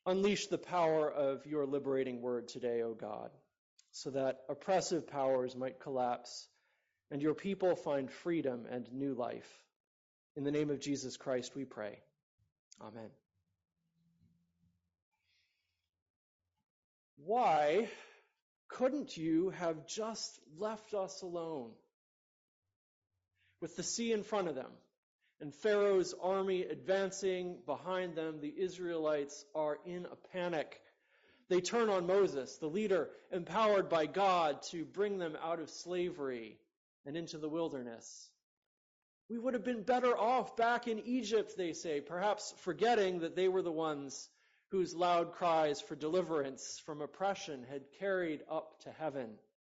Unleash the power of your liberating word today, O God, so that oppressive powers might collapse and your people find freedom and new life. In the name of Jesus Christ we pray. Amen. Why couldn't you have just left us alone? With the sea in front of them and Pharaoh's army advancing behind them, the Israelites are in a panic. They turn on Moses, the leader empowered by God to bring them out of slavery and into the wilderness. We would have been better off back in Egypt, they say, perhaps forgetting that they were the ones whose loud cries for deliverance from oppression had carried up to heaven.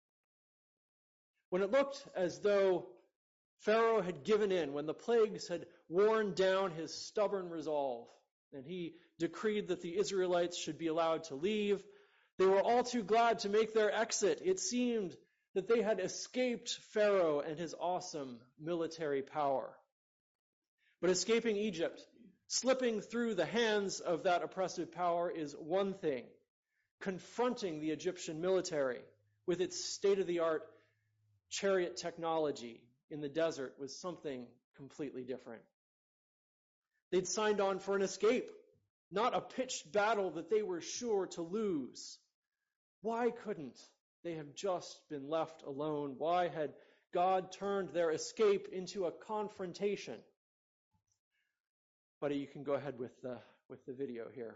When it looked as though Pharaoh had given in, when the plagues had worn down his stubborn resolve, and he decreed that the Israelites should be allowed to leave, they were all too glad to make their exit. It seemed that they had escaped Pharaoh and his awesome military power. But escaping Egypt, slipping through the hands of that oppressive power is one thing. Confronting the Egyptian military with its state-of-the-art chariot technology in the desert was something completely different. They'd signed on for an escape, not a pitched battle that they were sure to lose. Why couldn't they have just been left alone? Why had God turned their escape into a confrontation? Buddy, you can go ahead with the video here.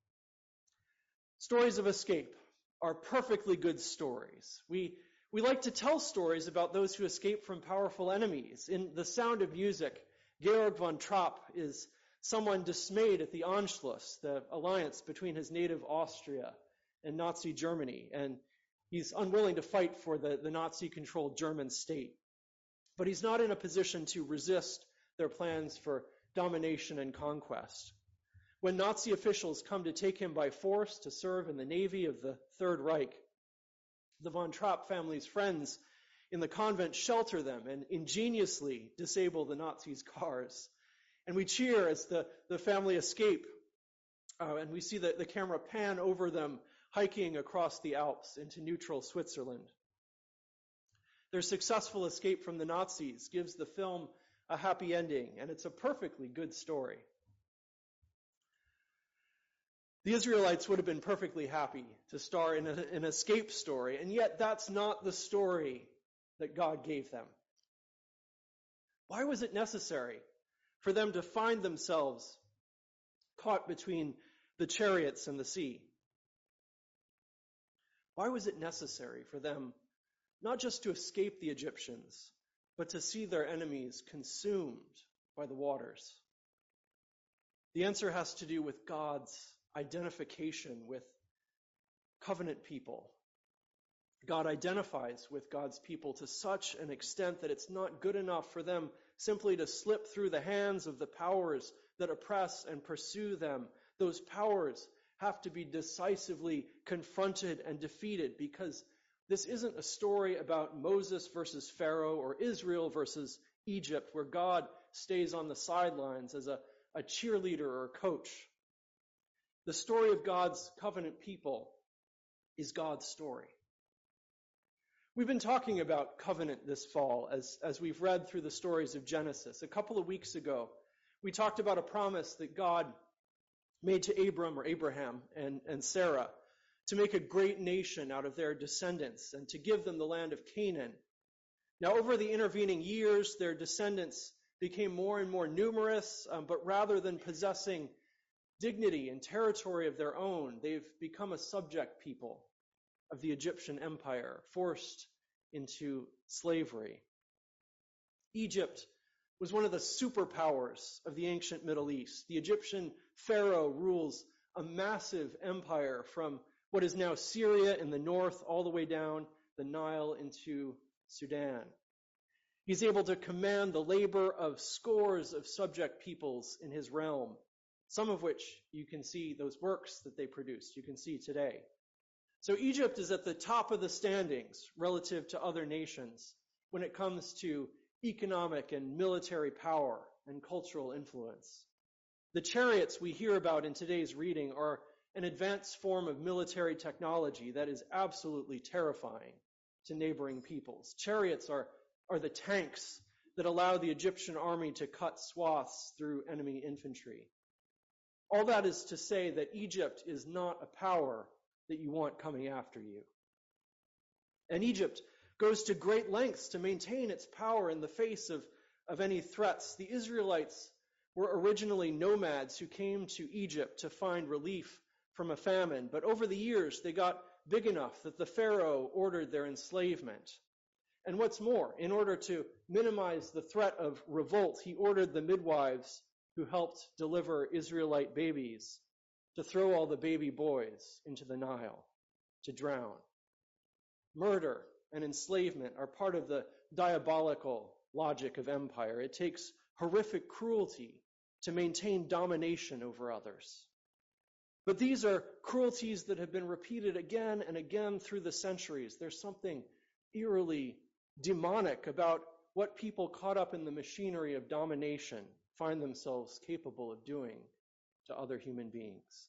Stories of escape are perfectly good stories. We like to tell stories about those who escape from powerful enemies. In The Sound of Music, Georg von Trapp is someone dismayed at the Anschluss, the alliance between his native Austria and Nazi Germany, and he's unwilling to fight for the Nazi-controlled German state. But he's not in a position to resist their plans for domination and conquest. When Nazi officials come to take him by force to serve in the Navy of the Third Reich, the von Trapp family's friends in the convent shelter them and ingeniously disable the Nazis' cars. And we cheer as the family escape, and we see the camera pan over them hiking across the Alps into neutral Switzerland. Their successful escape from the Nazis gives the film a happy ending, and it's a perfectly good story. The Israelites would have been perfectly happy to star in an escape story, and yet that's not the story that God gave them. Why was it necessary for them to find themselves caught between the chariots and the sea? Why was it necessary for them not just to escape the Egyptians, but to see their enemies consumed by the waters? The answer has to do with God's identification with covenant people. God identifies with God's people to such an extent that it's not good enough for them simply to slip through the hands of the powers that oppress and pursue them. Those powers have to be decisively confronted and defeated, because this isn't a story about Moses versus Pharaoh or Israel versus Egypt, where God stays on the sidelines as a cheerleader or a coach. The story of God's covenant people is God's story. We've been talking about covenant this fall as we've read through the stories of Genesis. A couple of weeks ago, we talked about a promise that God made to Abraham and Sarah to make a great nation out of their descendants and to give them the land of Canaan. Now, over the intervening years, their descendants became more and more numerous, but rather than possessing dignity and territory of their own, they've become a subject people of the Egyptian empire, forced into slavery. Egypt was one of the superpowers of the ancient Middle East. The Egyptian pharaoh rules a massive empire from what is now Syria in the north all the way down the Nile into Sudan. He's able to command the labor of scores of subject peoples in his realm, some of which you can see those works that they produced, you can see today. So Egypt is at the top of the standings relative to other nations when it comes to economic and military power and cultural influence. The chariots we hear about in today's reading are an advanced form of military technology that is absolutely terrifying to neighboring peoples. Chariots are the tanks that allow the Egyptian army to cut swaths through enemy infantry. All that is to say that Egypt is not a power that you want coming after you. And Egypt goes to great lengths to maintain its power in the face of any threats. The Israelites were originally nomads who came to Egypt to find relief from a famine, but over the years they got big enough that the Pharaoh ordered their enslavement. And what's more, in order to minimize the threat of revolt, he ordered the midwives who helped deliver Israelite babies to throw all the baby boys into the Nile to drown. Murder and enslavement are part of the diabolical logic of empire. It takes horrific cruelty to maintain domination over others. But these are cruelties that have been repeated again and again through the centuries. There's something eerily demonic about what people caught up in the machinery of domination find themselves capable of doing to other human beings.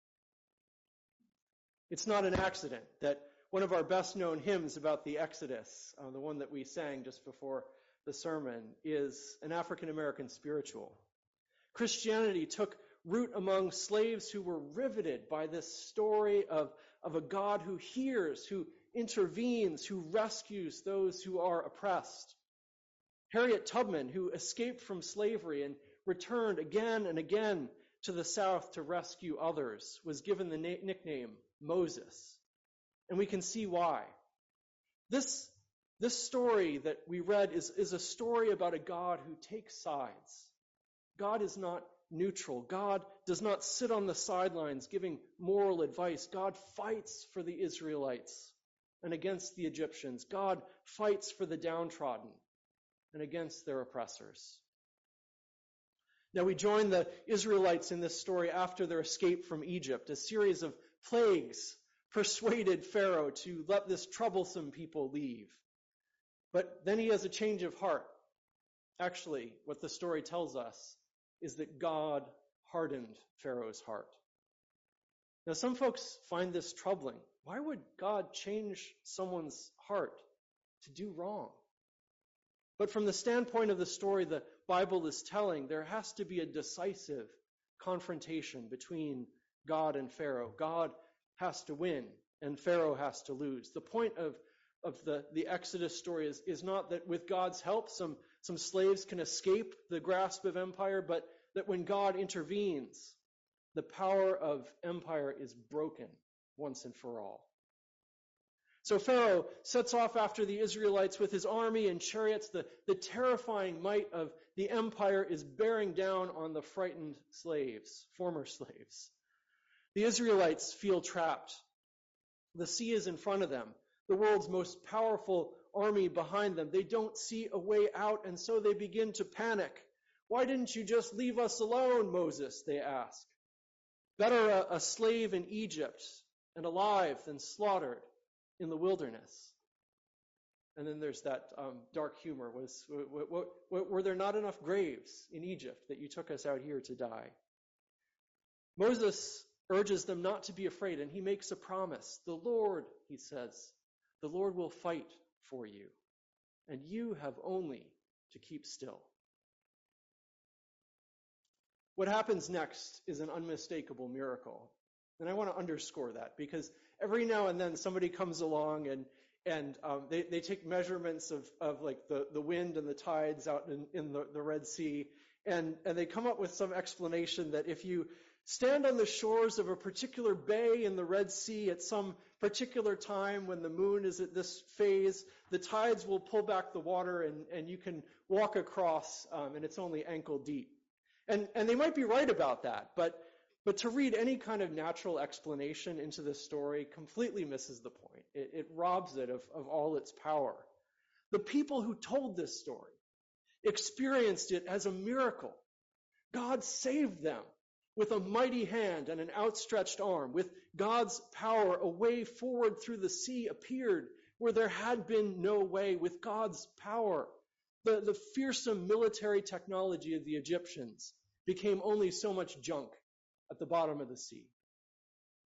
It's not an accident that one of our best-known hymns about the Exodus, the one that we sang just before the sermon, is an African-American spiritual. Christianity took root among slaves who were riveted by this story of a God who hears, who intervenes, who rescues those who are oppressed. Harriet Tubman, who escaped from slavery and returned again and again to the South to rescue others, was given the nickname Moses. And we can see why. This story that we read is a story about a God who takes sides. God is not neutral. God does not sit on the sidelines giving moral advice. God fights for the Israelites and against the Egyptians. God fights for the downtrodden and against their oppressors. Now we join the Israelites in this story after their escape from Egypt. A series of plagues persuaded Pharaoh to let this troublesome people leave. But then he has a change of heart. Actually, what the story tells us is that God hardened Pharaoh's heart. Now, some folks find this troubling. Why would God change someone's heart to do wrong? But from the standpoint of the story the Bible is telling, there has to be a decisive confrontation between God and Pharaoh. God has to win, and Pharaoh has to lose. The point of the Exodus story is not that with God's help some slaves can escape the grasp of empire, but that when God intervenes, the power of empire is broken once and for all. So Pharaoh sets off after the Israelites with his army and chariots. The terrifying might of the empire is bearing down on the frightened slaves, former slaves. The Israelites feel trapped. The sea is in front of them, the world's most powerful army behind them. They don't see a way out, and so they begin to panic. Why didn't you just leave us alone, Moses, they ask. Better a slave in Egypt and alive than slaughtered in the wilderness. And then there's that dark humor. Were there not enough graves in Egypt that you took us out here to die? Moses urges them not to be afraid, and he makes a promise. The Lord, he says, the Lord will fight for you, and you have only to keep still. What happens next is an unmistakable miracle. And I want to underscore that because every now and then somebody comes along and they take measurements of like the wind and the tides out in the Red Sea, and they come up with some explanation that if you stand on the shores of a particular bay in the Red Sea at some particular time when the moon is at this phase, the tides will pull back the water and you can walk across and it's only ankle deep. And they might be right about that, but to read any kind of natural explanation into this story completely misses the point. It robs it of all its power. The people who told this story experienced it as a miracle. God saved them with a mighty hand and an outstretched arm. With God's power, a way forward through the sea appeared where there had been no way. With God's power, the fearsome military technology of the Egyptians became only so much junk at the bottom of the sea.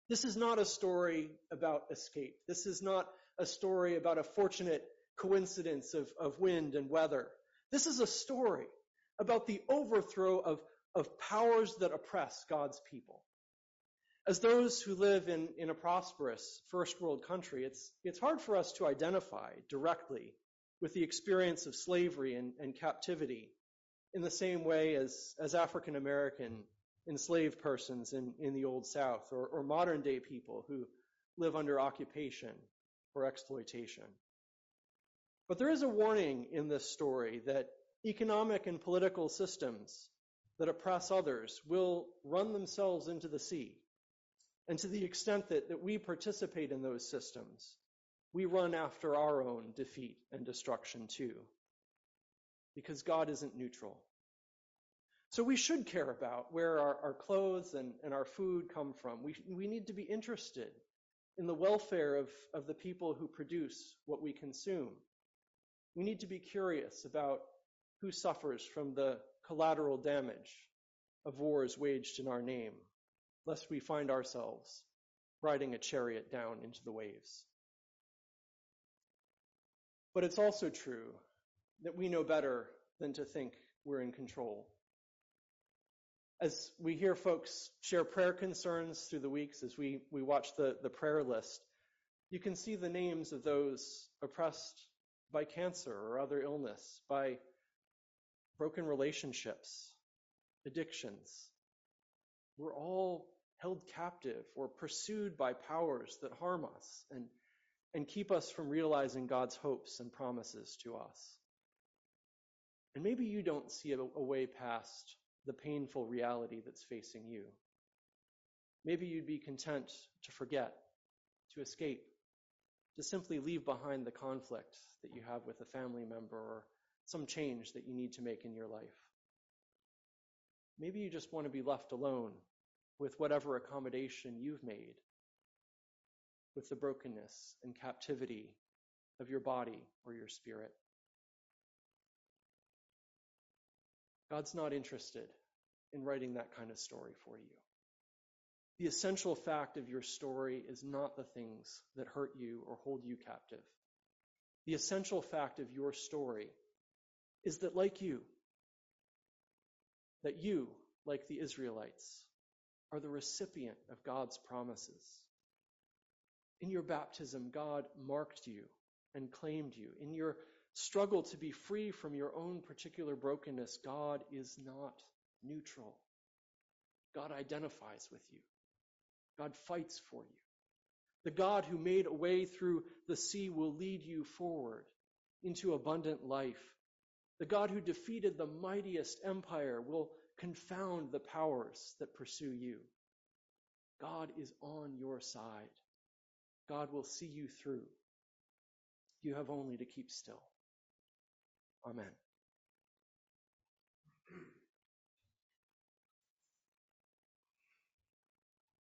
This is not a story about escape. This is not a story about a fortunate coincidence of wind and weather. This is a story about the overthrow of powers that oppress God's people. As those who live in a prosperous first world country, it's hard for us to identify directly with the experience of slavery and captivity in the same way as African American enslaved persons in the Old South or modern day people who live under occupation or exploitation. But there is a warning in this story that economic and political systems that oppress others will run themselves into the sea. And to the extent that we participate in those systems, we run after our own defeat and destruction too. Because God isn't neutral. So we should care about where our clothes and our food come from. We need to be interested in the welfare of the people who produce what we consume. We need to be curious about who suffers from the collateral damage of wars waged in our name, lest we find ourselves riding a chariot down into the waves. But it's also true that we know better than to think we're in control. As we hear folks share prayer concerns through the weeks, as we watch the prayer list, you can see the names of those oppressed by cancer or other illness, by broken relationships, addictions. We're all held captive or pursued by powers that harm us and keep us from realizing God's hopes and promises to us. And maybe you don't see a way past the painful reality that's facing you. Maybe you'd be content to forget, to escape, to simply leave behind the conflict that you have with a family member or some change that you need to make in your life. Maybe you just want to be left alone with whatever accommodation you've made with the brokenness and captivity of your body or your spirit. God's not interested in writing that kind of story for you. The essential fact of your story is not the things that hurt you or hold you captive. The essential fact of your story is that like you, like the Israelites, are the recipient of God's promises. In your baptism, God marked you and claimed you. In your struggle to be free from your own particular brokenness, God is not neutral. God identifies with you. God fights for you. The God who made a way through the sea will lead you forward into abundant life. The God who defeated the mightiest empire will confound the powers that pursue you. God is on your side. God will see you through. You have only to keep still. Amen.